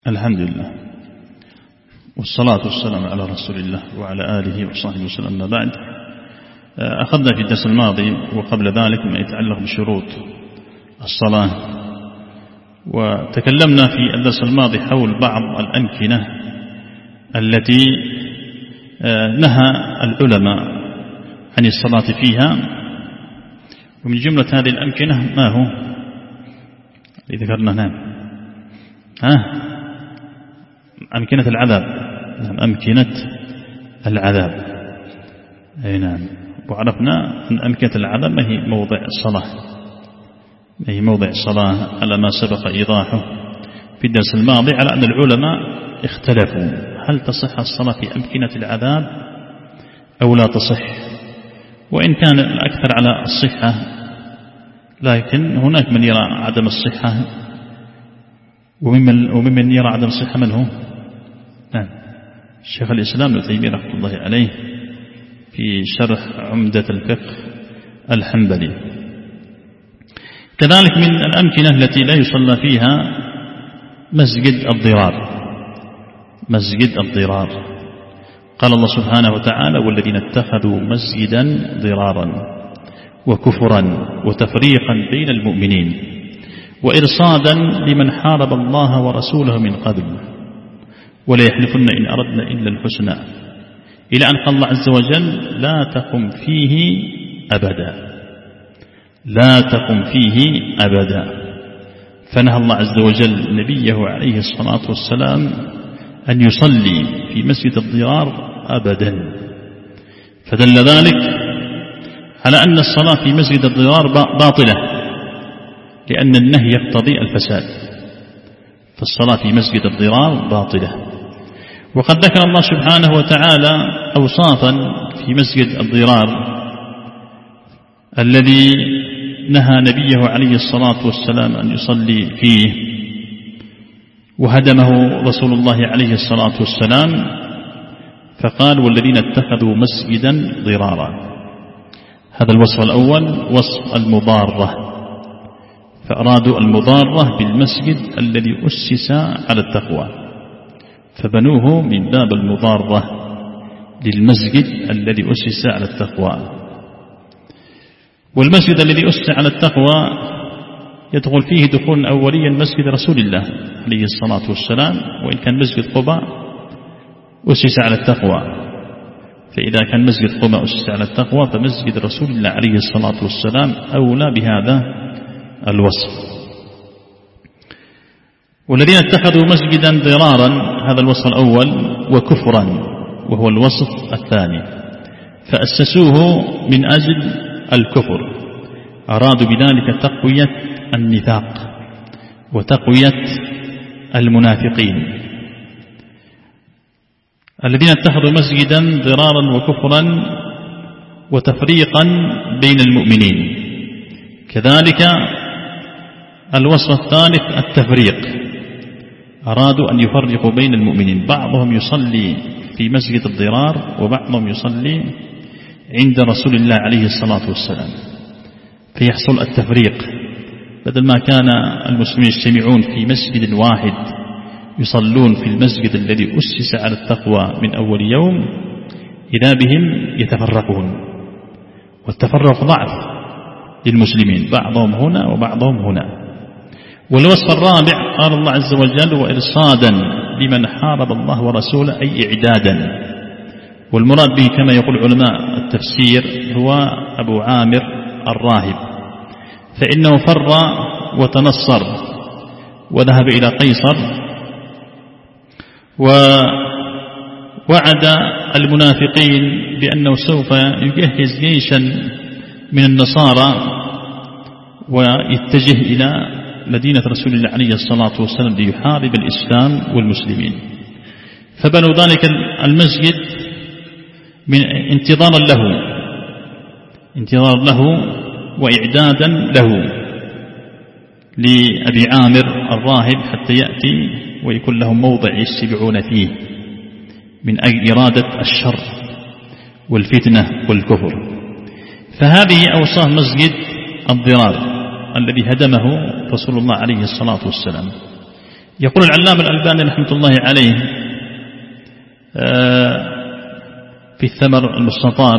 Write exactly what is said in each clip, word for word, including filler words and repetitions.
الحمد لله والصلاة والسلام على رسول الله وعلى آله وصحبه وسلم. ما بعد، أخذنا في الدرس الماضي وقبل ذلك ما يتعلق بشروط الصلاة، وتكلمنا في الدرس الماضي حول بعض الأمكنة التي نهى العلماء عن الصلاة فيها، ومن جملة هذه الأمكنة ما هو اللي ذكرنا هنا؟ ها أمكنة العذاب. أمكنة العذاب أي نعم. وعرفنا أن أمكنة العذاب ما هي موضع الصلاة، ما هي موضع الصلاة على ما سبق إيضاحه في الدرس الماضي، على أن العلماء اختلفوا هل تصح الصلاة في أمكنة العذاب أو لا تصح، وإن كان الأكثر على الصحة، لكن هناك من يرى عدم الصحة، وممن, وممن يرى عدم الصحة من هو؟ نعم الشيخ الإسلام ابن تيمية رحمه الله عليه في شرح عمدة الفقه الحنبلي. كذلك من الأمكنة التي لا يصلى فيها مسجد الضرار. مسجد الضرار قال الله سبحانه وتعالى: والذين اتخذوا مسجدا ضرارا وكفرا وتفريقا بين المؤمنين وإرصادا لمن حارب الله ورسوله من قبل ولا يحلفن إن أردنا إلا الحسنى، إلى أن قال الله عز وجل: لا تقم فيه أبدا، لا تقم فيه أبدا. فنهى الله عز وجل نبيه عليه الصلاة والسلام أن يصلي في مسجد الضرار أبدا، فدل ذلك على أن الصلاة في مسجد الضرار باطلة، لأن النهي يقتضي الفساد، فالصلاة في مسجد الضرار باطلة. وقد ذكر الله سبحانه وتعالى أوصافا في مسجد الضرار الذي نهى نبيه عليه الصلاة والسلام أن يصلي فيه، وهدمه رسول الله عليه الصلاة والسلام، فقال: والذين اتخذوا مسجدا ضرارا. هذا الوصف الأول وصف المضارة، فأرادوا المضارة بالمسجد الذي أسس على التقوى، فبنوه من باب المضارة للمسجد الذي أسس على التقوى. والمسجد الذي أسس على التقوى يدخل فيه دخول أوليا مسجد رسول الله عليه الصلاة والسلام، وإن كان مسجد قباء أسس على التقوى، فإذا كان مسجد قباء أسس على التقوى فمسجد رسول الله عليه الصلاة والسلام أولى بهذا الوصف. والذين اتخذوا مسجدا ضرارا، هذا الوصف الأول، وكفرا وهو الوصف الثاني، فأسسوه من أجل الكفر، أرادوا بذلك تقوية النفاق وتقوية المنافقين. الذين اتخذوا مسجدا ضرارا وكفرا وتفريقا بين المؤمنين. كذلك الوصف الثالث التفريق، أرادوا أن يفرقوا بين المؤمنين، بعضهم يصلي في مسجد الضرار وبعضهم يصلي عند رسول الله عليه الصلاة والسلام، فيحصل التفريق، بدل ما كان المسلمين يجتمعون في مسجد واحد يصلون في المسجد الذي أسس على التقوى من أول يوم، إذا بهم يتفرقون، والتفرق ضعف للمسلمين، بعضهم هنا وبعضهم هنا. والوصف الرابع قال الله عز وجل: وإرصادا لمن حارب الله ورسوله، أي إعدادا. والمراد به كما يقول علماء التفسير هو أبو عامر الراهب، فإنه فر وتنصر وذهب إلى قيصر، ووعد المنافقين بأنه سوف يجهز جيشا من النصارى ويتجه إلى مدينة رسول الله عليه الصلاة والسلام ليحارب الإسلام والمسلمين، فبنوا ذلك المسجد من انتظارا له انتظار له وإعدادا له لأبي عامر الراهب، حتى يأتي ويكون لهم موضع يجتمعون فيه من أجل إرادة الشر والفتنة والكفر. فهذه أوصاف مسجد الضرار الذي هدمه رسول الله عليه الصلاة والسلام. يقول العلامة الألباني رحمة الله عليه في الثمر المستطاب،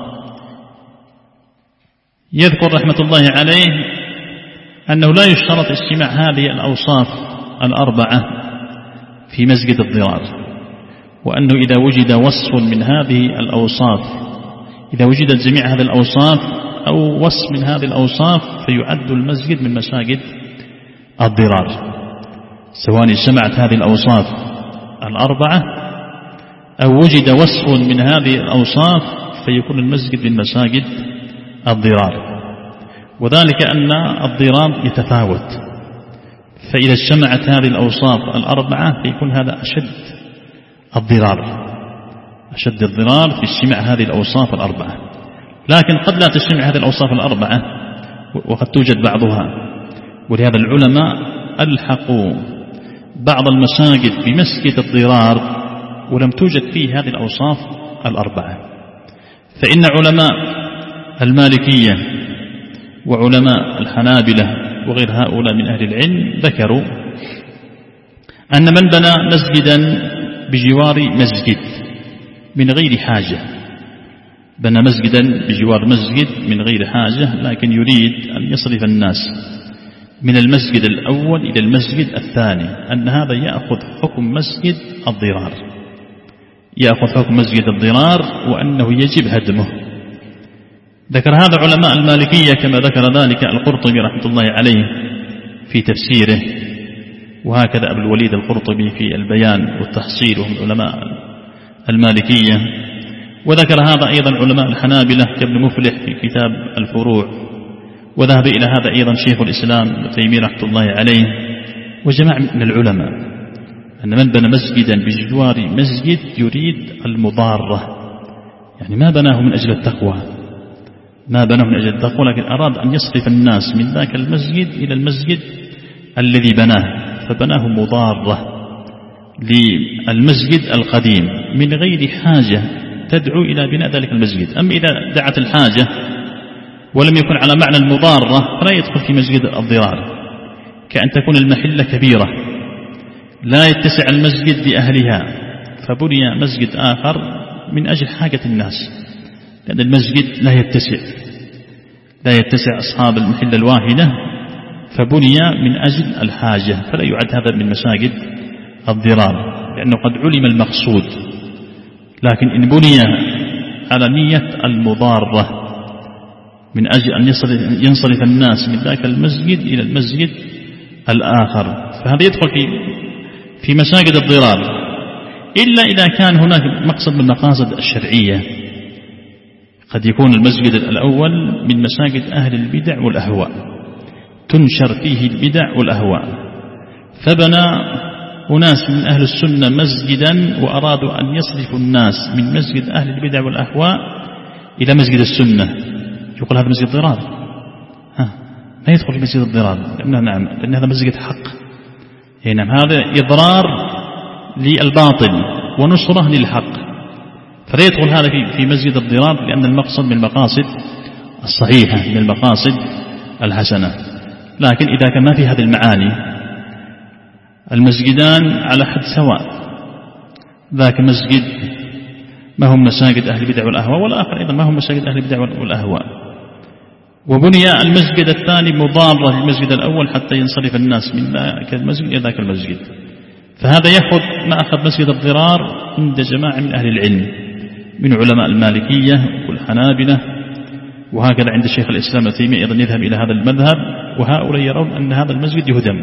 يذكر رحمة الله عليه أنه لا يشترط اجتماع هذه الأوصاف الأربعة في مسجد الضرار، وأنه إذا وجد وصف من هذه الأوصاف، إذا وجدت جميع هذه الأوصاف أو وصف من هذه الأوصاف فيعد المسجد من مساجد الضرار، سواء اجتمعت هذه الأوصاف الأربعة أو وجد وصف من هذه الأوصاف فيكون المسجد من مساجد الضرار. وذلك أن الضرار يتفاوت، فإذا اجتمعت هذه الأوصاف الأربعة فيكون هذا أشد الضرار، أشد الضرار في اجتماع هذه الأوصاف الأربعة. لكن قد لا تجتمع هذه الأوصاف الأربعة وقد توجد بعضها، ولهذا العلماء ألحقوا بعض المساجد بمسجد الضرار ولم توجد فيه هذه الأوصاف الأربعة. فإن علماء المالكية وعلماء الحنابلة وغير هؤلاء من أهل العلم ذكروا أن من بنى مسجدا بجوار مسجد من غير حاجة، بنى مسجدا بجوار مسجد من غير حاجة لكن يريد أن يصرف الناس من المسجد الأول إلى المسجد الثاني، أن هذا يأخذ حكم مسجد الضرار، يأخذ حكم مسجد الضرار وأنه يجب هدمه. ذكر هذا علماء المالكية كما ذكر ذلك القرطبي رحمة الله عليه في تفسيره، وهكذا أبو الوليد القرطبي في البيان والتحصيل وهم علماء المالكية. وذكر هذا أيضا علماء الحنابلة كابن مفلح في كتاب الفروع، وذهب إلى هذا أيضا شيخ الإسلام ابن تيمية رحمة الله عليه وجماعة من العلماء، أن من بنى مسجدا بجوار مسجد يريد المضارة، يعني ما بناه من أجل التقوى، ما بناه من أجل التقوى لكن أراد أن يصرف الناس من ذاك المسجد إلى المسجد الذي بناه، فبناه مضارة للمسجد القديم من غير حاجة تدعو إلى بناء ذلك المسجد. أما إذا دعت الحاجة ولم يكن على معنى المضارة فلا يدخل في مسجد الضرار، كأن تكون المحلة كبيرة لا يتسع المسجد بأهلها فبني مسجد آخر من أجل حاجة الناس، لأن المسجد لا يتسع لا يتسع أصحاب المحلة الواحدة فبني من أجل الحاجة، فلا يعد هذا من مساجد الضرار لأنه قد علم المقصود. لكن إن بني على نية المضارة من أجل أن ينصرف الناس من ذاك المسجد إلى المسجد الآخر فهذا يدخل في في مساجد الضرار، إلا إذا كان هناك مقصد من المقاصد الشرعية. قد يكون المسجد الأول من مساجد أهل البدع والأهواء، تنشر فيه البدع والأهواء، فبنى أناس من أهل السنة مسجدا وأرادوا أن يصرفوا الناس من مسجد أهل البدع والأهواء إلى مسجد السنة، يقول هذا مسجد ضرار، ها لا يدخل في مسجد الضرار لأنه نعم لأن هذا مسجد حق، يعني نعم هذا إضرار للباطل ونصرة للحق، فلا يدخل هذا في في مسجد الضرار لأن المقصد من المقاصد الصحيحة من المقاصد الحسنة. لكن إذا كان ما في هذه المعاني المسجدان على حد سواء، ذاك مسجد ما هم مساجد أهل البدع والأهواء والآخر أيضا ما هم مساجد أهل البدع والأهواء، وبني المسجد الثاني مضارة للمسجد الأول حتى ينصرف الناس من ذاك المسجد إلى ذاك المسجد، فهذا يأخذ ما أخذ مسجد الضرار عند جماعة من أهل العلم من علماء المالكية والحنابلة، وهكذا عند شيخ الإسلام ابن تيمية أيضا يذهب إلى هذا المذهب، وهؤلاء يرون أن هذا المسجد يهدم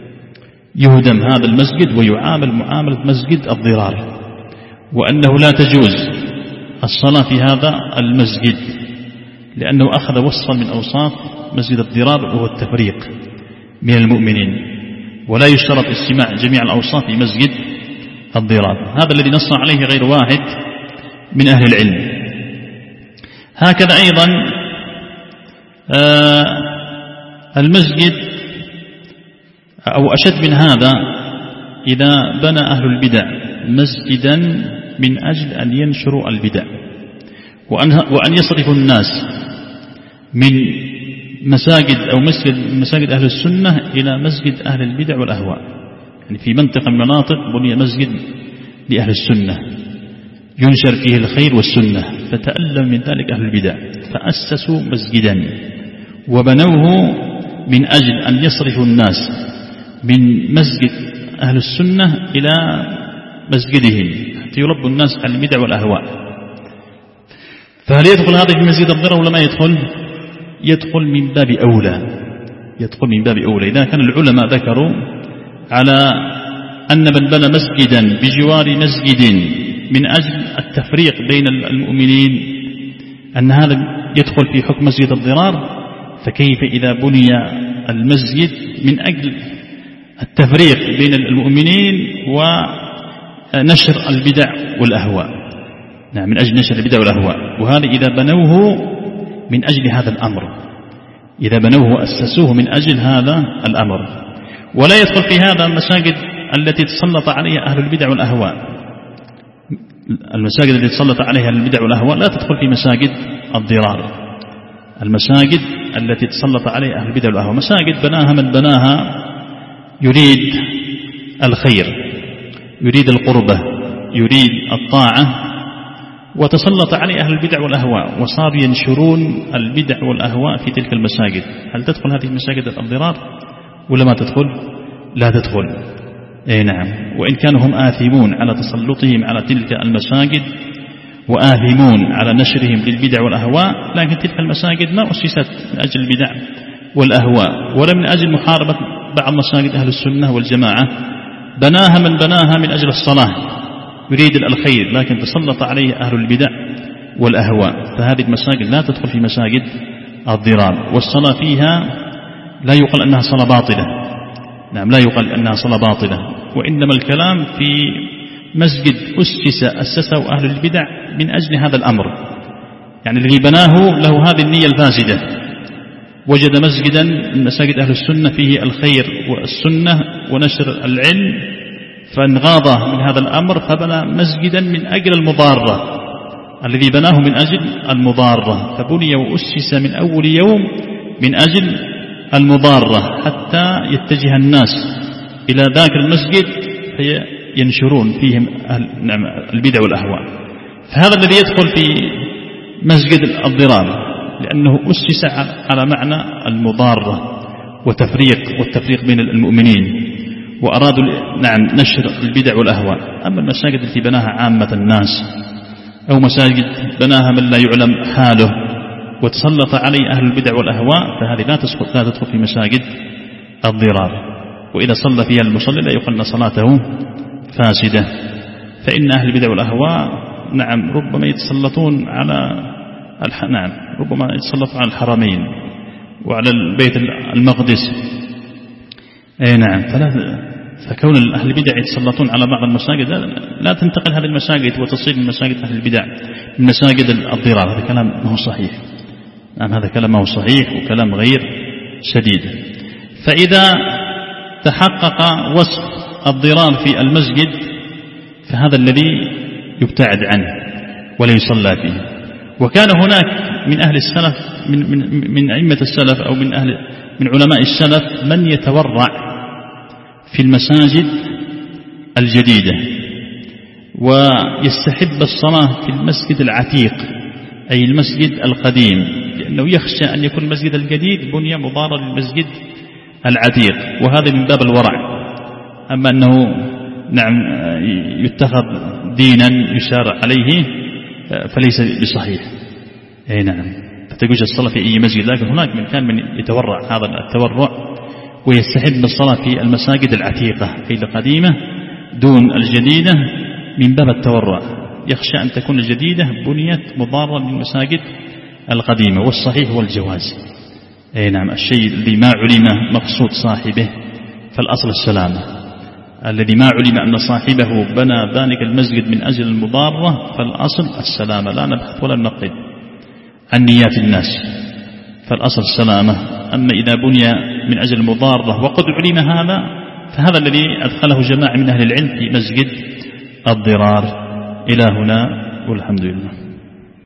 يهدم هذا المسجد ويعامل معاملة مسجد الضرار، وأنه لا تجوز الصلاة في هذا المسجد لأنه أخذ وصفا من أوصاف مسجد الضرار وهو التفريق من المؤمنين، ولا يشترط اجتماع جميع الأوصاف في مسجد الضرار. هذا الذي نص عليه غير واحد من أهل العلم. هكذا أيضا آه المسجد أو أشد من هذا إذا بنى أهل البدع مسجدا من أجل أن ينشروا البدع وأن يصرفوا الناس من مساجد أو مسجد مساجد أهل السنة إلى مسجد أهل البدع والأهواء، يعني في منطقة من المناطق بني مسجد لأهل السنة ينشر فيه الخير والسنة، فتألم من ذلك أهل البدع فأسسوا مسجدا وبنوه من أجل أن يصرفوا الناس من مسجد أهل السنة إلى مسجدهم حتى يربوا الناس على البدع والأهواء. فهل يدخل هذا في مسجد الضرر ولا ما يدخل؟ يدخل من باب أولى، يدخل من باب أولى. إذا كان العلماء ذكروا على أن من بنى مسجدا بجوار مسجد من أجل التفريق بين المؤمنين أن هذا يدخل في حكم مسجد الضرار، فكيف إذا بني المسجد من أجل التفريق بين المؤمنين ونشر البدع والأهواء؟ نعم، من أجل نشر البدع والأهواء. وهذا إذا بنوه من أجل هذا الأمر، إذا بنوه وأسسوه من أجل هذا الأمر. ولا يدخل في هذا المساجد التي تسلط عليها أهل البدع والأهواء. المساجد التي تسلط عليها البدع والأهواء لا تدخل في مساجد الضرار. المساجد التي تسلط عليها أهل البدع والأهواء مساجد بناها من بناها يريد الخير، يريد القربة، يريد الطاعة، وتسلط عليه أهل البدع والأهواء وصار ينشرون البدع والأهواء في تلك المساجد. هل تدخل هذه المساجد الضرار ولا ما تدخل؟ لا تدخل. أي نعم. وإن كانوا هم آثمون على تسلطهم على تلك المساجد وآثمون على نشرهم للبدع والأهواء، لكن تلك المساجد ما أسست من أجل البدع والأهواء ولا من أجل محاربة بعض مساجد أهل السنة والجماعة. بناها من بناها من أجل الصلاة، يريد الخير، لكن تسلط عليه أهل البدع والأهواء. فهذه المساجد لا تدخل في مساجد الضرار. والصلاة فيها لا يقال أنها صلاة باطلة، نعم، لا يقال أنها صلاة باطلة، وإنما الكلام في مسجد أسس أسسه أهل البدع من أجل هذا الأمر. يعني الذي بناه له هذه النية الفاسدة، وجد مسجدا من مساجد أهل السنة فيه الخير والسنة ونشر العلم، فانغاض من هذا الأمر فبنى مسجدا من أجل المضارة. الذي بناه من أجل المضارة، فبني وأسس من أول يوم من أجل المضارة حتى يتجه الناس إلى ذاك المسجد فينشرون فيهم البدع والأهواء. فهذا الذي يدخل في مسجد الضرار لأنه أسس على معنى المضارة وتفريق والتفريق بين المؤمنين، وأرادوا نعم نشر البدع والأهواء. أما المساجد التي بناها عامة الناس أو مساجد بناها من لا يعلم حاله وتسلط عليه أهل البدع والأهواء، فهذه لا تدخل لا تدخل في مساجد الضرار. وإذا صلى فيها المصلي لا يقال صلاته فاسدة، فإن أهل البدع والأهواء نعم ربما يتسلطون على الح... نعم ربما يتسلطون على الحرمين وعلى البيت المقدس. أي نعم. فلا فكون أهل البدع يتسلطون على بعض المساجد لا تنتقل هذه المساجد وتصير من مساجد أهل البدع من مساجد الضرار. هذا كلام ما هو صحيح. نعم هذا كلام ما هو صحيح وكلام غير سديد. فإذا تحقق وصف الضرار في المسجد فهذا الذي يبتعد عنه ولا يصلى فيه. وكان هناك من أهل السلف من من من أئمة السلف أو من أهل من علماء السلف من يتورع في المساجد الجديدة ويستحب الصلاة في المسجد العتيق أي المسجد القديم، لأنه يخشى أن يكون المسجد الجديد بني مضارا للمسجد العتيق، وهذا من باب الورع. أما أنه نعم يتخذ دينا يشار عليه فليس بصحيح. أي نعم. فتجوز الصلاة في أي مسجد، لكن هناك من كان من يتورع هذا التورع ويستحب الصلاة في المساجد العتيقة في القديمة دون الجديدة من باب التورع، يخشى أن تكون الجديدة بنيت مضارا للمساجد القديمة، والصحيح هو الجواز. أي نعم. الشيء الذي ما علم مقصود صاحبه فالأصل السلامة. الذي ما علم أن صاحبه بنى ذلك المسجد من أجل المضارة فالأصل السلامة، لا نبحث ولا ننقد عن نيات الناس، فالأصل السلامة. أما إذا بني من أجل المضارة وقد علم هذا فهذا الذي أدخله جماعة من أهل العلم في مسجد الضرار. إلى هنا والحمد لله.